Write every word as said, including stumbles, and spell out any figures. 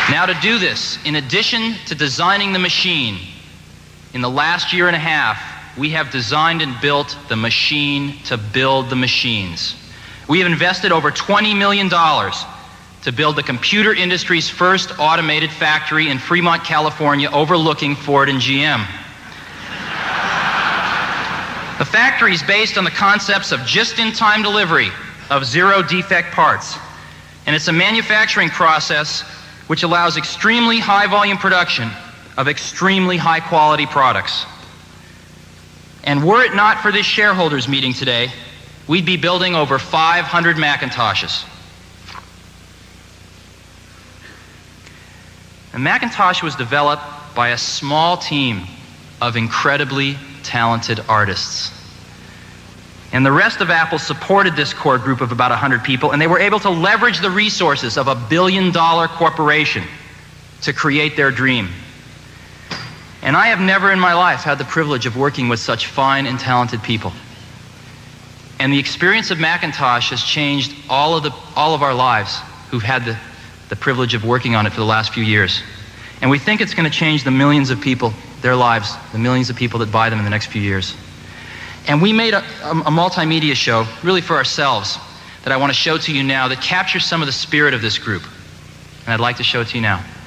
Now, to do this, in addition to designing the machine, in the last year and a half, we have designed and built the machine to build the machines. We have invested over twenty million dollars to build the computer industry's first automated factory in Fremont, California, overlooking Ford and G M. The factory is based on the concepts of just-in-time delivery of zero-defect parts, and it's a manufacturing process which allows extremely high-volume production of extremely high-quality products. And were it not for this shareholders meeting today, we'd be building over five hundred Macintoshes. The Macintosh was developed by a small team of incredibly talented artists. And the rest of Apple supported this core group of about one hundred people, and they were able to leverage the resources of a billion-dollar corporation to create their dream. And I have never in my life had the privilege of working with such fine and talented people. And the experience of Macintosh has changed all of, the, all of our lives who've had the, the privilege of working on it for the last few years. And we think it's going to change the millions of people, their lives, the millions of people that buy them in the next few years. And we made a, a, a multimedia show, really for ourselves, that I want to show to you now that captures some of the spirit of this group. And I'd like to show it to you now.